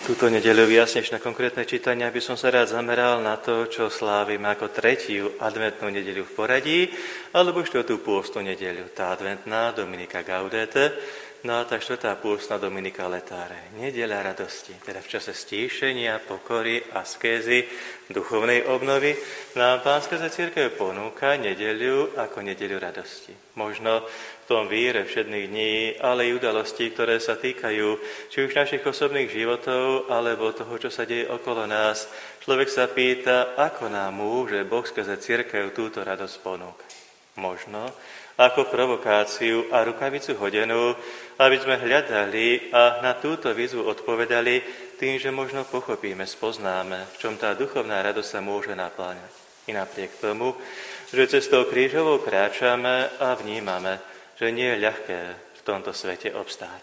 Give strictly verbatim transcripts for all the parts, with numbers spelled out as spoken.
Túto nedeľu viac než na konkrétne čítania by som sa rád zameral na to, čo slávime ako tretiu adventnú nedeľu v poradí, alebo štvrtú pôstnu nedeľu. Tá adventná Dominika Gaudete, no a tá štvrtá pôstna Dominika Laetare. Nedeľa radosti, teda v čase stíšenia, pokory, askézy, duchovnej obnovy, nám Pánska cirkev ponúka nedeľu ako nedeľu radosti. Možno v tom víre všedných dní, ale i udalostí, ktoré sa týkajú či už našich osobných životov, alebo toho, čo sa deje okolo nás. Človek sa pýta, ako nám môže Boh skrze cirkev túto radosť ponúkať. Možno ako provokáciu a rukavicu hodenú, aby sme hľadali a na túto výzvu odpovedali tým, že možno pochopíme, spoznáme, v čom tá duchovná radosť sa môže napláňať. I napriek tomu, že cestou krížovou kráčame a vnímame, že nie je ľahké v tomto svete obstáť.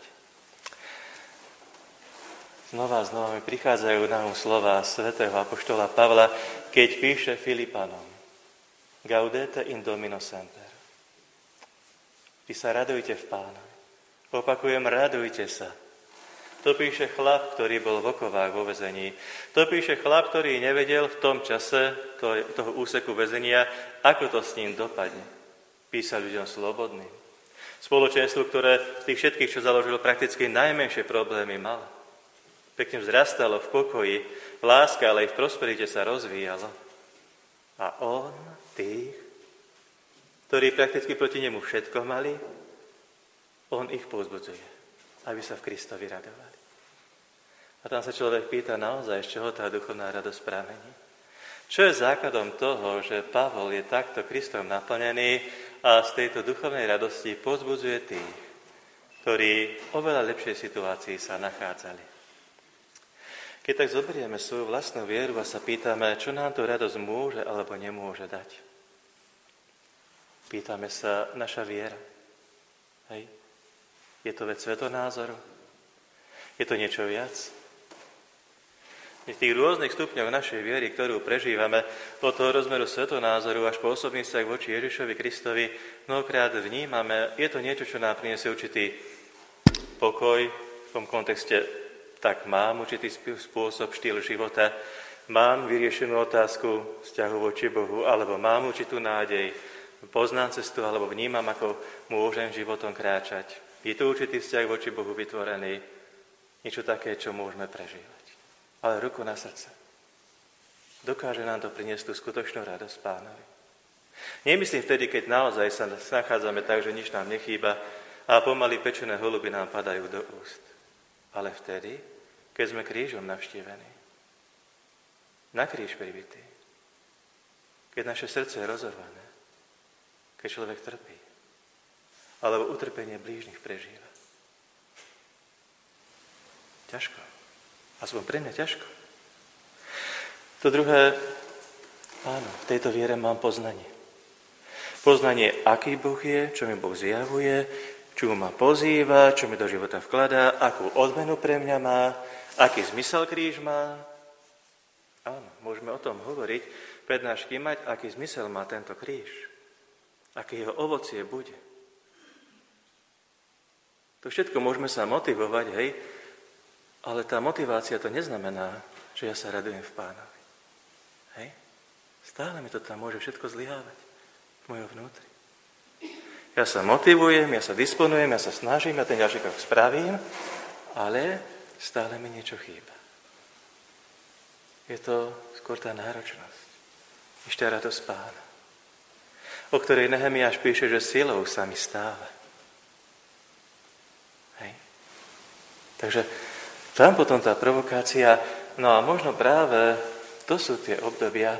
Znova a znova mi prichádzajú na um slova svätého apoštola Pavla, keď píše Filipanom: Gaudete in Domino semper. Vy sa radujte v Pánovi. Opakujem, radujte sa. To píše chlap, ktorý bol v okovách vo väzení. To píše chlap, ktorý nevedel v tom čase toho úseku väzenia, ako to s ním dopadne. Písal ľuďom slobodným. Spoločenstvo, ktoré z tých všetkých, čo založilo, prakticky najmenšie problémy malo. Pekne vzrastalo v pokoji, v láske, ale aj v prosperite sa rozvíjalo. A on, tých, ktorí prakticky proti nemu všetko mali, on ich povzbudzuje, aby sa v Kristovi radovali. A tam sa človek pýta naozaj, z čoho tá duchovná radosť pramení. Čo je základom toho, že Pavol je takto Kristom naplnený a z tejto duchovnej radosti povzbudzuje tých, ktorí v oveľa lepšej situácii sa nachádzali. Keď tak zoberieme svoju vlastnú vieru a sa pýtame, čo nám to radosť môže alebo nemôže dať. Pýtame sa, naša viera. Hej. Je to vec svetonázoru? Je to niečo viac? V tých rôznych stupňoch našej viery, ktorú prežívame, od toho rozmeru svetonázoru až po osobný vzťah voči Ježišovi Kristovi, mnohokrát vnímame, je to niečo, čo nám priniesie určitý pokoj v tom kontexte, tak mám určitý spôsob, štýl života, mám vyriešenú otázku vzťahu voči Bohu, alebo mám určitú nádej, poznám cestu, alebo vnímam, ako môžem životom kráčať. Je to určitý vzťah voči Bohu vytvorený, niečo také, čo môžeme prežívať. Ale ruku na srdce. Dokáže nám to priniesť tú skutočnú radosť Pánovi. Nemyslím vtedy, keď naozaj sa nachádzame tak, že nič nám nechýba a pomaly pečené holuby nám padajú do úst. Ale vtedy, keď sme krížom navštívení, na kríž pribitý, keď naše srdce je rozorvané, keď človek trpí, alebo utrpenie blížnych prežíva. Ťažko. Aspoň pre mňa ťažko. To druhé, áno, v tejto viere mám poznanie. Poznanie, aký Boh je, čo mi Boh zjavuje, čo ma pozýva, čo mi do života vkladá, akú odmenu pre mňa má, aký zmysel kríž má. Áno, môžeme o tom hovoriť, prednášky mať, aký zmysel má tento kríž, aké jeho ovocie bude. To všetko môžeme sa motivovať, hej, ale tá motivácia to neznamená, že ja sa radujem v Pánovi. Hej? Stále mi to tam môže všetko zlyhávať v mojom vnútri. Ja sa motivujem, ja sa disponujem, ja sa snažím, ja ten ďalší krok spravím, ale stále mi niečo chýba. Je to skôr tá náročnosť, než tá radosť Pána, o ktorej Nehemiáš píše, že silou sa mi stáva. Hej? Takže tam potom tá provokácia, no a možno práve to sú tie obdobia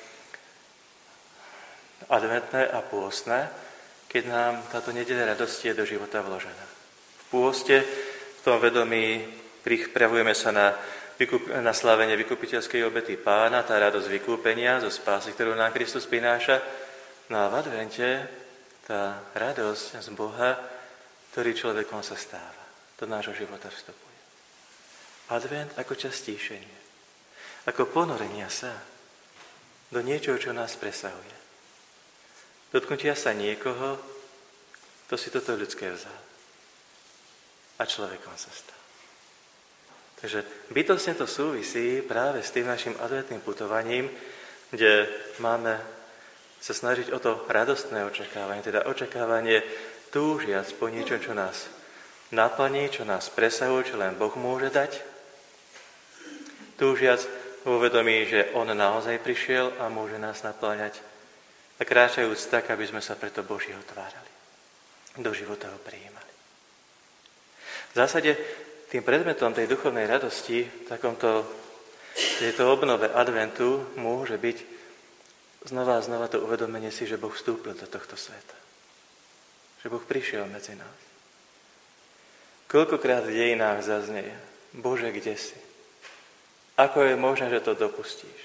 adventné a pôstne, keď nám táto nedeľa radosti je do života vložená. V pôste, v tom vedomí pripravujeme sa na, vykup- na slávenie vykupiteľskej obety Pána, tá radosť vykúpenia zo spásy, ktorú nám Kristus prináša. No a v advente tá radosť z Boha, ktorý človekom sa stáva, do nášho života vstupuje. Advent ako čas stíšenia, ako ponorenia sa do niečoho, čo nás presahuje. Dotknutia sa niekoho, kto si toto ľudské vzal a človekom sa stal. Takže bytostne to súvisí práve s tým našim adventným putovaním, kde máme sa snažiť o to radostné očakávanie, teda očakávanie túžiac po niečo, čo nás naplní, čo nás presahuje, čo len Boh môže dať. Túžiac vo vedomí, že On naozaj prišiel a môže nás naplňať. A kráčajúc tak, aby sme sa preto Boží otvárali. Do života ho prijímali. V zásade tým predmetom tej duchovnej radosti, takomto, tejto obnove adventu, môže byť znova a znova to uvedomenie si, že Boh vstúpil do tohto sveta. Že Boh prišiel medzi nás. Koľkokrát v dejinách zaznie: Bože, kde si? Ako je možné, že to dopustíš?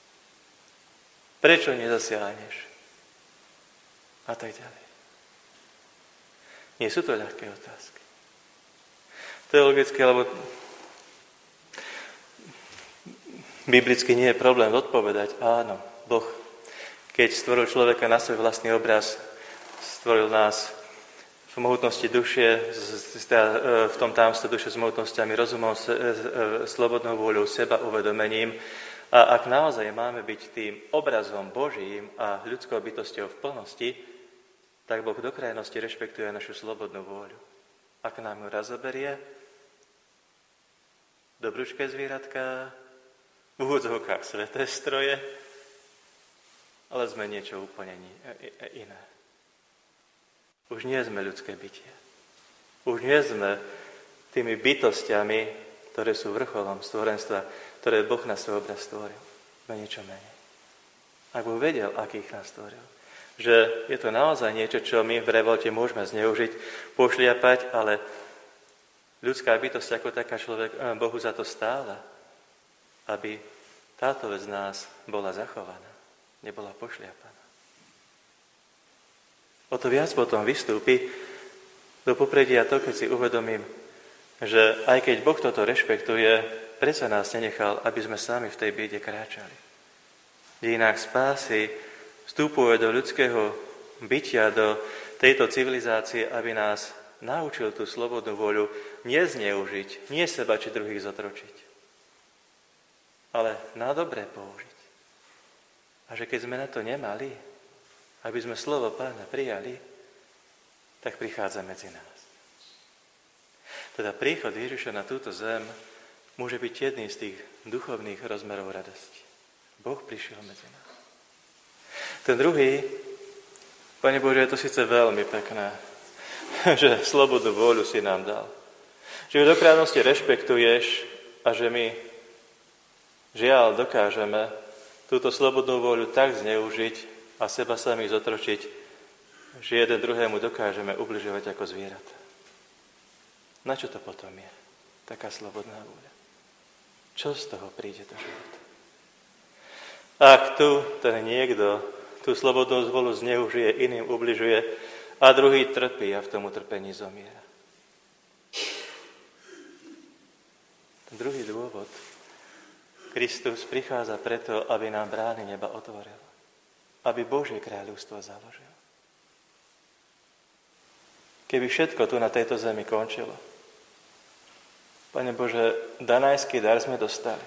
Prečo nezasiahneš? A tak ďalej. Nie sú to ľahké otázky. Teologicky, alebo biblicky nie je problém odpovedať: áno, Boh, keď stvoril človeka na svoj vlastný obraz, stvoril nás v mohutnosti duše, v tom támstve duše s mohutnosťami, rozumom, slobodnou vôľou, seba uvedomením. A ak naozaj máme byť tým obrazom Božím a ľudskou bytosťou v plnosti, tak Boh do krajnosti rešpektuje našu slobodnú vôľu. Ak nám ju raz zoberie, dobrúčké zvieratka, v úvodzovkách sveté stroje, ale sme niečo úplne iné. Už nie sme ľudské bytie. Už nie sme tými bytostiami, ktoré sú vrcholom stvorenstva, ktoré Boh na svoj obraz stvoril. Sme niečo menej. Ak Boh vedel, akých nás stvoril, že je to naozaj niečo, čo my v revolte môžeme zneužiť, pošliapať, ale ľudská bytosť ako taká človek Bohu za to stála, aby táto vec nás bola zachovaná, nebola pošliapaná. O to viac potom vystúpi do popredia to, keď si uvedomím, že aj keď Boh toto rešpektuje, predsa nás nenechal, aby sme sami v tej biede kráčali. V dejinách spásy vstupuje do ľudského bytia, do tejto civilizácie, aby nás naučil tú slobodnú voľu nezneužiť, nie seba či druhých zotročiť, ale na dobré použiť. A že keď sme na to nemali, aby sme slovo Pána prijali, tak prichádza medzi nás. Teda príchod Ježiša na túto zem môže byť jedným z tých duchovných rozmerov radosti. Boh prišiel medzi nás. Ten druhý: Pane Bože, je to síce veľmi pekné, že slobodnú vôľu si nám dal. Že ju do krásnosti rešpektuješ a že my žiaľ dokážeme túto slobodnú vôľu tak zneužiť a seba sami zotročiť, že jeden druhému dokážeme ubližovať ako zvieratá. Na čo to potom je? Taká slobodná vôľa. Čo z toho príde do života? Ak tu ten niekto tú slobodnú vôľu zneužije, iným ubližuje a druhý trpí a v tom utrpení zomiera. Ten druhý dôvod. Kristus prichádza preto, aby nám brány neba otvoril. Aby Božie kráľovstvo založil. Keby všetko tu na tejto zemi končilo, Pane Bože, danajský dar sme dostali.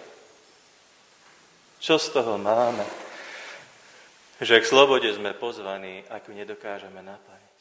Čo z toho máme? Že k slobode sme pozvaní, ak ju nedokážeme naplniť.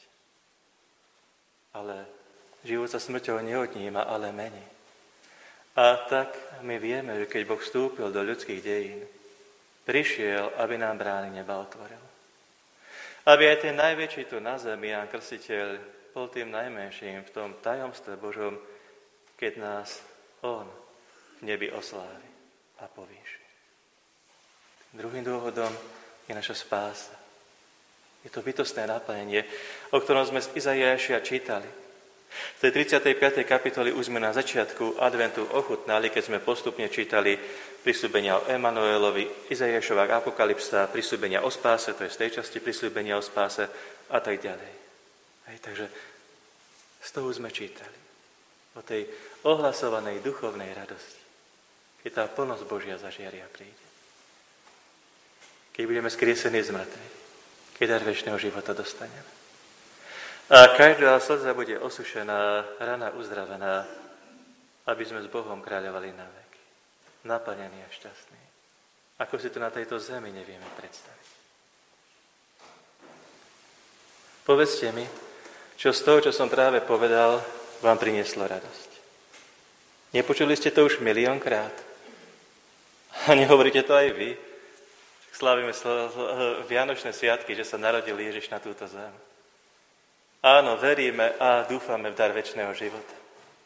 Ale život sa smrťou neodníma, ale mení. A tak my vieme, že keď Boh vstúpil do ľudských dejín, prišiel, aby nám brány neba otvoril. Aby aj ten najväčší tu na zemi, Ján Krstiteľ, bol tým najmenším v tom tajomstve Božom, keď nás On v nebi oslávi a povýši. Druhým dôvodom je naša spása. Je to bytostné naplnenie, o ktorom sme z Izaiáša čítali. V tej tridsiatej piatej kapitoli už sme na začiatku adventu ochutnali, keď sme postupne čítali prisľúbenia o Emanuelovi, Izaiášova apokalypsa, prisľúbenia o spáse, to je z tej časti prisľúbenia o spáse a tak ďalej. Hej, takže z toho sme čítali. O tej ohlasovanej duchovnej radosti. Keď tá plnosť Božia zažiari a príde. Keď budeme skriesení z mŕtvych. Keď dar večného života dostaneme. A každá slza bude osušená, rana uzdravená aby sme s Bohom kráľovali na veky. Naplnení a šťastní. Ako si to na tejto zemi nevieme predstaviť. Povedzte mi, čo z toho, čo som práve povedal, vám prinieslo radosť. Nepočuli ste to už miliónkrát? A nehovoríte to aj vy? Slávime Vianočné sviatky, že sa narodil Ježiš na túto zem. Áno, veríme a dúfame v dar večného života.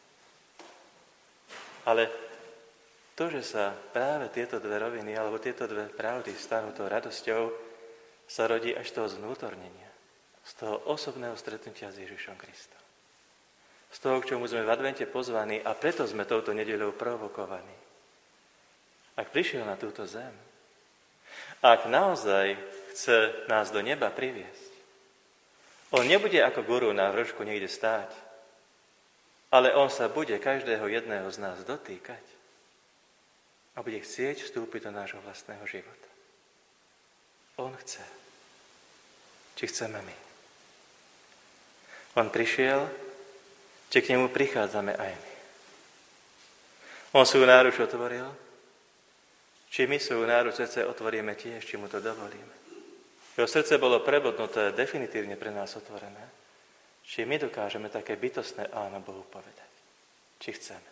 Ale to, že sa práve tieto dve roviny, alebo tieto dve pravdy stanú tou radosťou, sa rodí až z toho zvnútornenia, z toho osobného stretnutia s Ježišom Kristom. Z toho, k čomu sme v advente pozvaní a preto sme touto nedeľou provokovaní. Ak prišiel na túto zem, ak naozaj chce nás do neba priviesť, on nebude ako guru na vršku niekde stáť, ale on sa bude každého jedného z nás dotýkať a bude chcieť vstúpiť do nášho vlastného života. On chce. Či chceme my. On prišiel, či k nemu prichádzame aj my. On svoju náruč otvoril, či my svoju náruč srdce otvoríme tiež, či mu to dovolíme. Jeho srdce bolo prebodnuté, definitívne pre nás otvorené. Či my dokážeme také bytostné áno Bohu povedať. Či chceme.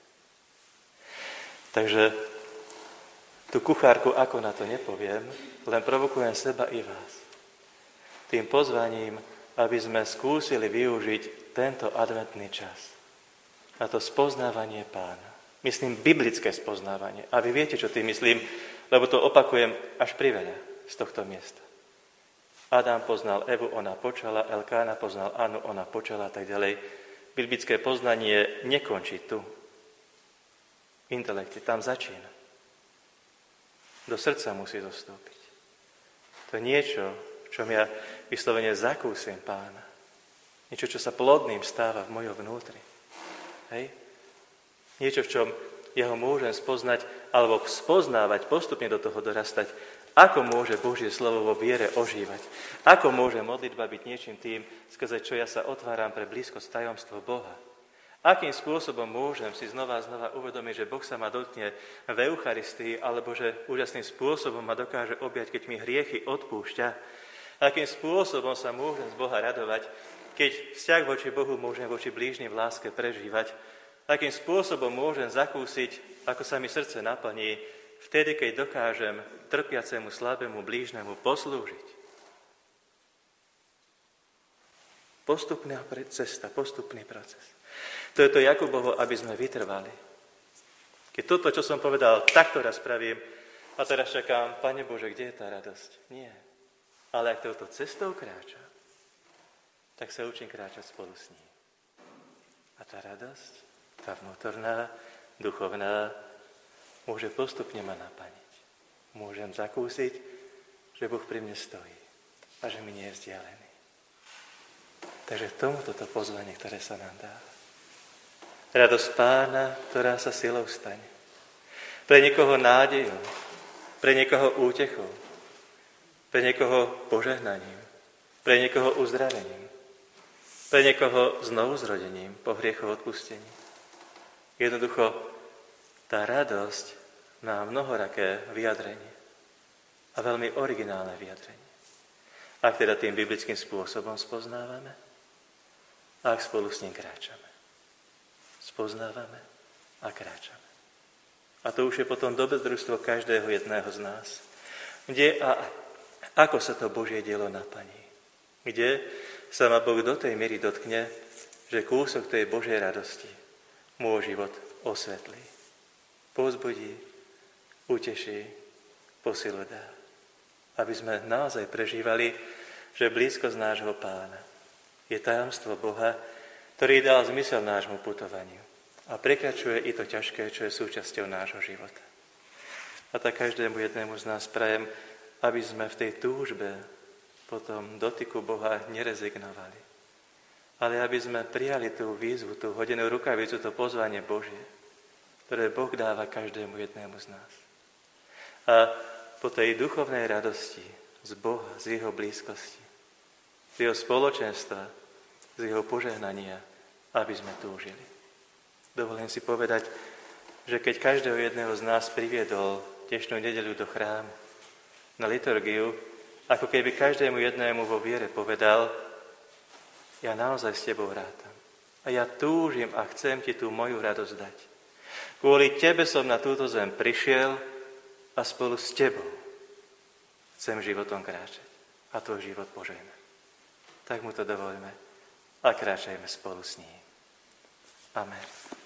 Takže tú kuchárku ako na to nepoviem, len provokujem seba i vás. Tým pozvaním, aby sme skúsili využiť tento adventný čas. Na to spoznávanie Pána. Myslím biblické spoznávanie. A vy viete, čo tým myslím, lebo to opakujem až priveľa z tohto miesta. Adam poznal Evu, ona počala, Elkána poznal Anu, ona počala a tak ďalej. Biblické poznanie nekončí tu. V intelekte, tam začína. Do srdca musí zostúpiť. To je niečo, v čom ja vyslovene zakúsim Pána. Niečo, čo sa plodným stáva v mojom vnútri. Hej? Niečo, v čom ja ho môžem spoznať, alebo spoznávať, postupne do toho dorastať. Ako môže Božie slovo vo viere ožívať? Ako môže modlitba byť niečím tým, skrze čo ja sa otváram pre blízkosť tajomstvo Boha? Akým spôsobom môžem si znova a znova uvedomiť, že Boh sa ma dotkne v Eucharistii, alebo že úžasným spôsobom ma dokáže objať, keď mi hriechy odpúšťa? Akým spôsobom sa môžem z Boha radovať, keď vzťah voči Bohu môžem voči blížnym v láske prežívať? Akým spôsobom môžem zakúsiť, ako sa mi srdce naplní, vtedy, keď dokážem trpiacemu, slabému, blížnemu poslúžiť. Postupná cesta, postupný proces. To je to Jakubovo, aby sme vytrvali. Keď toto, čo som povedal, takto raz spravím a teraz čakám, Pane Bože, kde je tá radosť? Nie. Ale ak touto cestou kráčam, tak sa učím kráčať spolu s ním. A tá radosť, tá vnútorná, duchovná, môže postupne ma napaniť. Môžem zakúsiť, že Boh pri mne stojí a že mi nie je vzdialený. Takže tomu toto pozvanie, ktoré sa nám dáva. Radosť Pána, ktorá sa silou stane. Pre niekoho nádejou, pre niekoho útechou, pre niekoho požehnaním, pre niekoho uzdravením, pre niekoho znovuzrodením po hriechoch odpustení. Jednoducho, tá radosť má mnohoraké vyjadrenie a veľmi originálne vyjadrenie. Ak teda tým biblickým spôsobom spoznávame, a ak spolu s ním kráčame. Spoznávame a kráčame. A to už je potom dobrodružstvo každého jedného z nás. Kde a ako sa to Božie dielo naplní. Kde sa ma Boh do tej miery dotkne, že kúsok tej Božej radosti môj život osvetlí. Povzbudí, uteší, posilu dá. Aby sme naozaj prežívali, že blízkosť nášho Pána je tajomstvo Boha, ktorý dal zmysel nášmu putovaniu a prekračuje i to ťažké, čo je súčasťou nášho života. A tak každému jednému z nás prajem, aby sme v tej túžbe po tom dotyku Boha nerezignovali, ale aby sme prijali tú výzvu, tú hodenú rukavicu, to pozvanie Božie, ktoré Boh dáva každému jednému z nás. A po tej duchovnej radosti z Boha, z jeho blízkosti, z jeho spoločenstva, z jeho požehnania, aby sme túžili. Dovolím si povedať, že keď každého jedného z nás priviedol dnešnú nedeľu do chrámu na liturgiu, ako keby každému jednému vo viere povedal: ja naozaj s tebou rátam. A ja túžim a chcem ti tú moju radosť dať. Kvôli tebe som na túto zem prišiel a spolu s tebou chcem životom kráčať. A tvoj život požehnať. Tak mu to dovoľme a kráčajme spolu s ním. Amen.